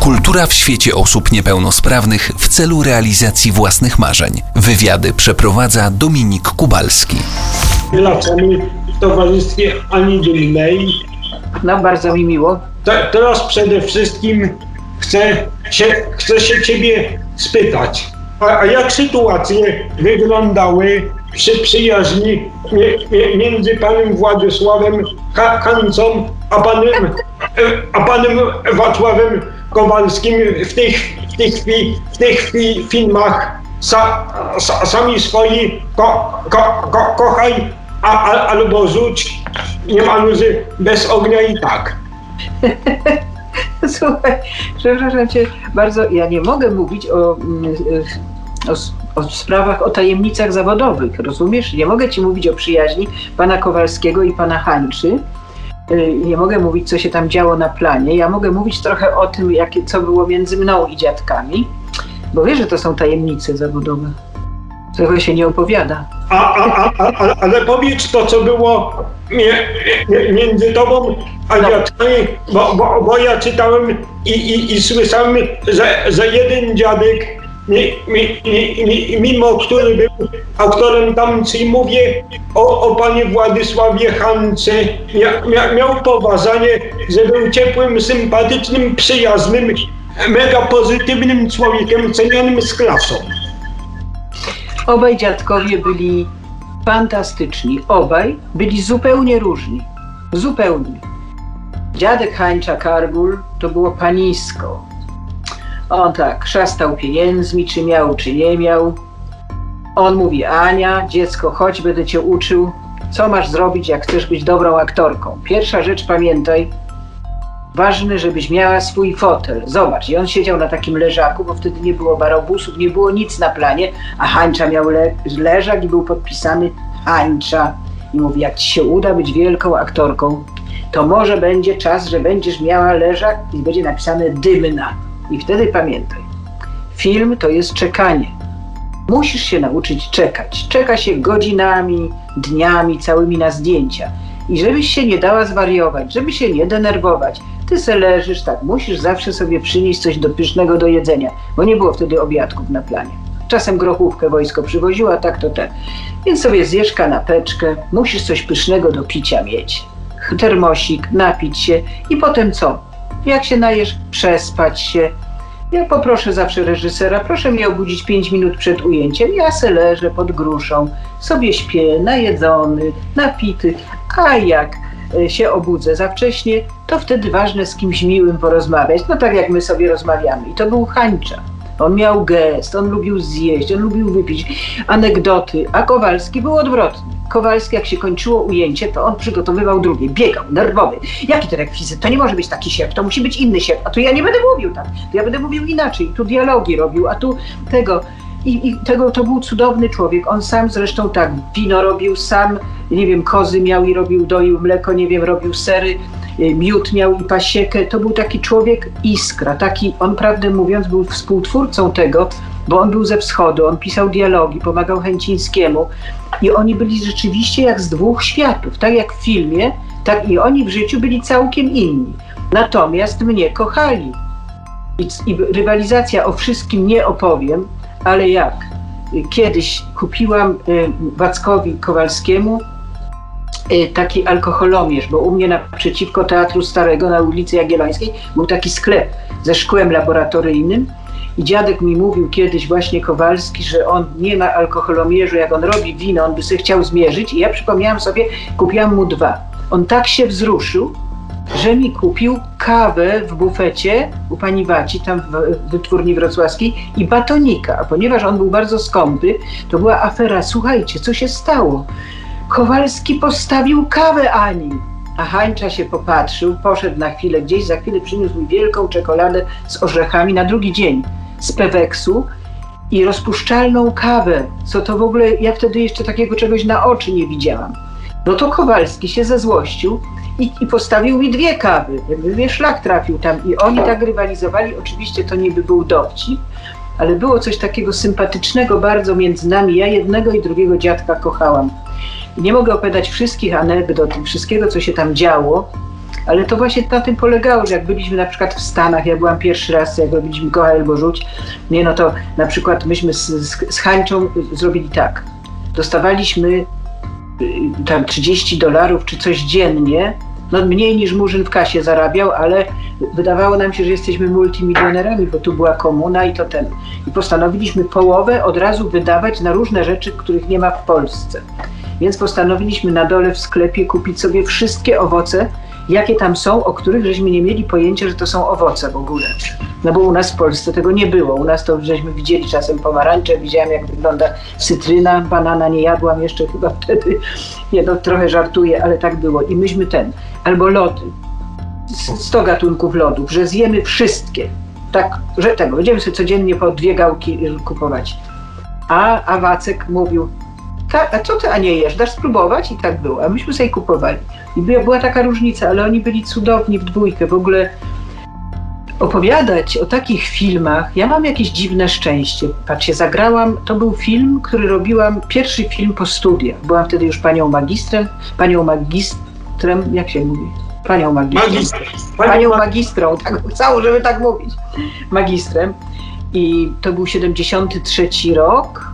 Kultura w świecie osób niepełnosprawnych w celu realizacji własnych marzeń. Wywiady przeprowadza Dominik Kubalski. Wracamy w towarzystwie Ani Dymnej. No, bardzo mi miło. Teraz przede wszystkim chcę się ciebie spytać, a jak sytuacje wyglądały przy przyjaźni między panem Władysławem Hańcą a panem Wacławem Kowalskim w tych filmach Sami swoi kochaj albo rzuć, nie ma luzy bez ognia i tak. Słuchaj, przepraszam cię bardzo, ja nie mogę mówić o sprawach, o tajemnicach zawodowych, rozumiesz? Nie mogę ci mówić o przyjaźni pana Kowalskiego i pana Hańczy. Nie mogę mówić, co się tam działo na planie. Ja mogę mówić trochę o tym, co było między mną i dziadkami, bo wiesz, że to są tajemnice zawodowe. Tego się nie opowiada. Ale powiedz to, co było między tobą a dziadkami, bo ja czytałem i słyszałem, że jeden dziadek, mimo który był aktorem tamcy, mówię o panie Władysławie Hańce, miał poważanie, że był ciepłym, sympatycznym, przyjaznym, mega pozytywnym człowiekiem, cenionym z klasą. Obaj dziadkowie byli fantastyczni. Obaj byli zupełnie różni. Zupełnie. Dziadek Hańcza Kargul to było panisko. On tak szastał pieniędzmi, czy miał, czy nie miał. On mówi: Ania, dziecko, chodź, będę cię uczył, co masz zrobić, jak chcesz być dobrą aktorką. Pierwsza rzecz, pamiętaj, ważne, żebyś miała swój fotel. Zobacz, i on siedział na takim leżaku, bo wtedy nie było barobusów, nie było nic na planie, a Hańcza miał leżak i był podpisany Hańcza. I mówi: jak ci się uda być wielką aktorką, to może będzie czas, że będziesz miała leżak i będzie napisane Dymna. I wtedy pamiętaj, film to jest czekanie. Musisz się nauczyć czekać. Czeka się godzinami, dniami, całymi na zdjęcia. I żebyś się nie dała zwariować, żeby się nie denerwować, ty se leżysz, tak, musisz zawsze sobie przynieść coś pysznego do jedzenia, bo nie było wtedy obiadków na planie. Czasem grochówkę wojsko przywoziło, tak to te. Więc sobie zjesz kanapeczkę, musisz coś pysznego do picia mieć. Termosik, napić się i potem co? Jak się najesz, przespać się. Ja poproszę zawsze reżysera, proszę mnie obudzić 5 minut przed ujęciem. Ja se leżę pod gruszą, sobie śpię, najedzony, napity. A jak się obudzę za wcześnie, to wtedy ważne z kimś miłym porozmawiać. No tak jak my sobie rozmawiamy. I to był Hańcza. On miał gest, on lubił zjeść, on lubił wypić, anegdoty, a Kowalski był odwrotny. Kowalski, jak się kończyło ujęcie, to on przygotowywał drugie, biegał, nerwowy. Jaki to rekwizyt? To nie może być taki sierp, to musi być inny sierp, a tu ja nie będę mówił tak, to ja będę mówił inaczej, tu dialogi robił, a tu tego. I tego to był cudowny człowiek, on sam zresztą tak, wino robił sam, nie wiem, kozy miał i robił, doił mleko, nie wiem, robił sery, miód miał i pasiekę. To był taki człowiek iskra, taki, on prawdę mówiąc był współtwórcą tego, bo on był ze wschodu, on pisał dialogi, pomagał Chęcińskiemu i oni byli rzeczywiście jak z dwóch światów, tak jak w filmie, tak i oni w życiu byli całkiem inni. Natomiast mnie kochali. I rywalizacja, o wszystkim nie opowiem, ale jak? Kiedyś kupiłam Wackowi Kowalskiemu taki alkoholomierz, bo u mnie naprzeciwko Teatru Starego na ulicy Jagiellońskiej był taki sklep ze szkłem laboratoryjnym i dziadek mi mówił kiedyś właśnie Kowalski, że on nie ma alkoholomierzu, jak on robi wino, on by sobie chciał zmierzyć i ja przypomniałam sobie, kupiłam mu 2. On tak się wzruszył, że mi kupił kawę w bufecie u pani Waci, tam w wytwórni wrocławskiej i batonika, a ponieważ on był bardzo skąpy, to była afera. Słuchajcie, co się stało? Kowalski postawił kawę Ani, a Hańcza się popatrzył, poszedł na chwilę gdzieś, za chwilę przyniósł mi wielką czekoladę z orzechami na drugi dzień z Peweksu i rozpuszczalną kawę, co to w ogóle, ja wtedy jeszcze takiego czegoś na oczy nie widziałam. No to Kowalski się zezłościł i postawił mi 2 kawy, jakby mnie szlak trafił tam i oni tak rywalizowali. Oczywiście to niby był dowcip, ale było coś takiego sympatycznego bardzo między nami. Ja jednego i drugiego dziadka kochałam. I nie mogę opowiadać wszystkich anegdot i wszystkiego, co się tam działo, Ale to właśnie na tym polegało, że jak byliśmy na przykład w Stanach, ja byłam pierwszy raz, jak robiliśmy Kochaj albo Rzuć, no to na przykład myśmy z Hańczą zrobili tak. Dostawaliśmy tam $30 czy coś dziennie, no mniej niż Murzyn w kasie zarabiał, ale wydawało nam się, że jesteśmy multimilionerami, bo tu była komuna i to ten. I postanowiliśmy połowę od razu wydawać na różne rzeczy, których nie ma w Polsce. Więc postanowiliśmy na dole w sklepie kupić sobie wszystkie owoce, jakie tam są, o których żeśmy nie mieli pojęcia, że to są owoce w ogóle. No bo u nas w Polsce tego nie było. U nas to żeśmy widzieli czasem pomarańcze, widziałem jak wygląda cytryna, banana nie jadłam jeszcze chyba wtedy. Nie, no trochę żartuję, ale tak było. I myśmy albo lody, 100 gatunków lodów, że zjemy wszystkie. Tak, że tego, będziemy sobie codziennie po 2 gałki kupować. A Wacek mówił, a co ty, a nie jesz, dasz spróbować? I tak było, a myśmy sobie kupowali. I była taka różnica, ale oni byli cudowni w dwójkę. W ogóle opowiadać o takich filmach, ja mam jakieś dziwne szczęście. Patrzcie, zagrałam, to był film, który robiłam, pierwszy film po studiach. Byłam wtedy już panią magistrem, jak się mówi? Panią magistrą, tak cało, żeby tak mówić. Magistrem. I to był 73 rok.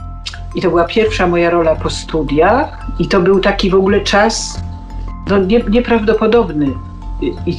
I to była pierwsza moja rola po studiach i to był taki w ogóle czas nieprawdopodobny. I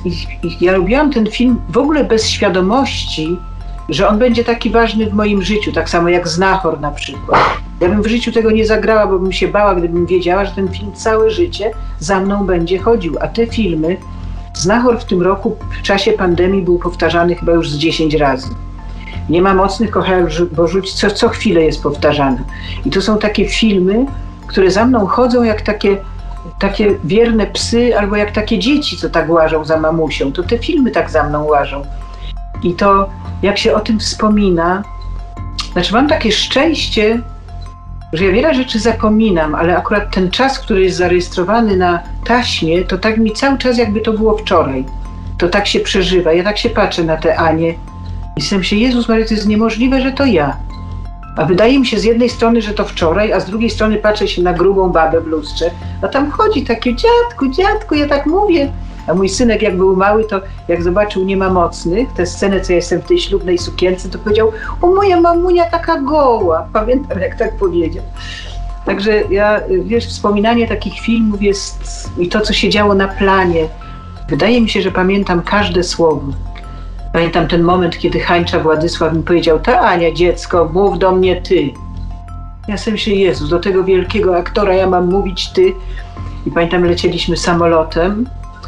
ja robiłam ten film w ogóle bez świadomości, że on będzie taki ważny w moim życiu, tak samo jak Znachor na przykład. Ja bym w życiu tego nie zagrała, bo bym się bała, gdybym wiedziała, że ten film całe życie za mną będzie chodził. A te filmy, Znachor w tym roku w czasie pandemii był powtarzany chyba już z 10 razy. Nie ma mocnych, Kochaj albo Rzuć, co chwilę jest powtarzane. I to są takie filmy, które za mną chodzą jak takie wierne psy, albo jak takie dzieci, co tak łażą za mamusią. To te filmy tak za mną łażą. I to, jak się o tym wspomina, znaczy mam takie szczęście, że ja wiele rzeczy zapominam, ale akurat ten czas, który jest zarejestrowany na taśmie, to tak mi cały czas jakby to było wczoraj. To tak się przeżywa. Ja tak się patrzę na te Anie, i myślę się, Jezus Maria, to jest niemożliwe, że to ja. A wydaje mi się z jednej strony, że to wczoraj, a z drugiej strony patrzę się na grubą babę w lustrze, a tam chodzi takie, dziadku, ja tak mówię. A mój synek jak był mały, to jak zobaczył Nie ma mocnych, tę scenę, co ja jestem w tej ślubnej sukience, to powiedział, o moja mamunia taka goła. Pamiętam, jak tak powiedział. Także ja, wiesz, wspominanie takich filmów jest i to, co się działo na planie. Wydaje mi się, że pamiętam każde słowo. Pamiętam ten moment, kiedy Hańcza Władysław mi powiedział, ta Ania, dziecko, mów do mnie ty. Ja sobie myślę, Jezus, do tego wielkiego aktora ja mam mówić ty. I pamiętam, lecieliśmy samolotem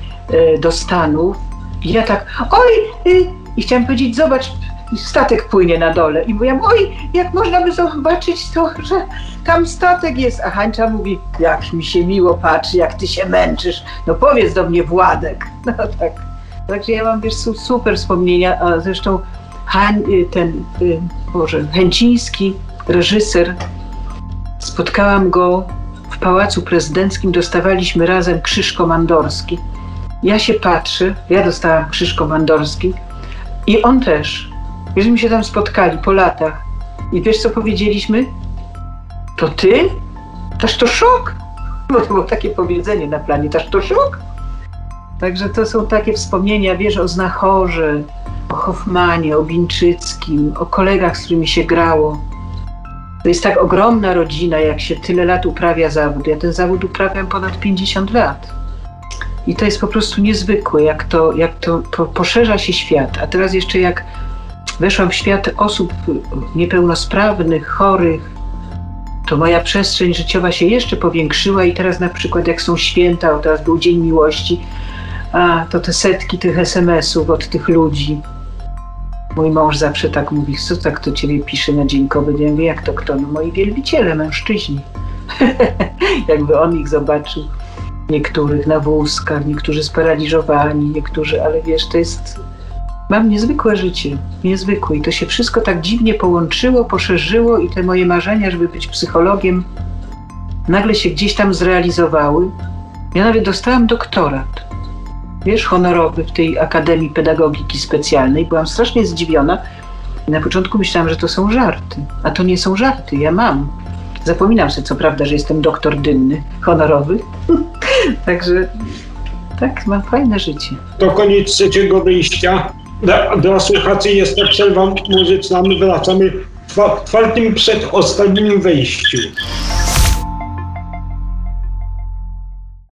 do Stanów i ja tak, i chciałam powiedzieć, zobacz, statek płynie na dole. I mówiłam, jak można by zobaczyć to, że tam statek jest. A Hańcza mówi, jak mi się miło patrzy, jak ty się męczysz. No powiedz do mnie, Władek. No tak. Także ja mam, wiesz, super wspomnienia, a zresztą Chęciński, reżyser, spotkałam go w Pałacu Prezydenckim, dostawaliśmy razem Krzyż Komandorski. Ja się patrzę, ja dostałam Krzyż Komandorski i on też. Żeśmy się tam spotkali po latach. I wiesz, co powiedzieliśmy? To ty? Toż to szok? Bo to było takie powiedzenie na planie, toż to szok? Także to są takie wspomnienia, wiesz, o Znachorze, o Hoffmanie, o Bińczyckim, o kolegach, z którymi się grało. To jest tak ogromna rodzina, jak się tyle lat uprawia zawód. Ja ten zawód uprawiam ponad 50 lat. I to jest po prostu niezwykłe, jak to poszerza się świat. A teraz jeszcze jak weszłam w świat osób niepełnosprawnych, chorych, to moja przestrzeń życiowa się jeszcze powiększyła i teraz na przykład jak są święta, teraz był Dzień Miłości, to te setki tych SMS-ów od tych ludzi. Mój mąż zawsze tak mówi, co tak do ciebie pisze na dziękowy dzień? Ja mówię, jak to kto? No moi wielbiciele, mężczyźni. Jakby on ich zobaczył. Niektórych na wózkach, niektórzy sparaliżowani, niektórzy, ale wiesz, to jest... Mam niezwykłe życie, niezwykłe. I to się wszystko tak dziwnie połączyło, poszerzyło i te moje marzenia, żeby być psychologiem, nagle się gdzieś tam zrealizowały. Ja nawet dostałam doktorat, wiesz, honorowy w tej Akademii Pedagogiki Specjalnej. Byłam strasznie zdziwiona i na początku myślałam, że to są żarty. A to nie są żarty, ja mam. Zapominam sobie, co prawda, że jestem doktor dymny, honorowy. Także Tak, mam fajne życie. To koniec trzeciego wyjścia. Dla słuchaczy jest to przerwa muzyczna. My wracamy w czwartym przedostatnim wejściu.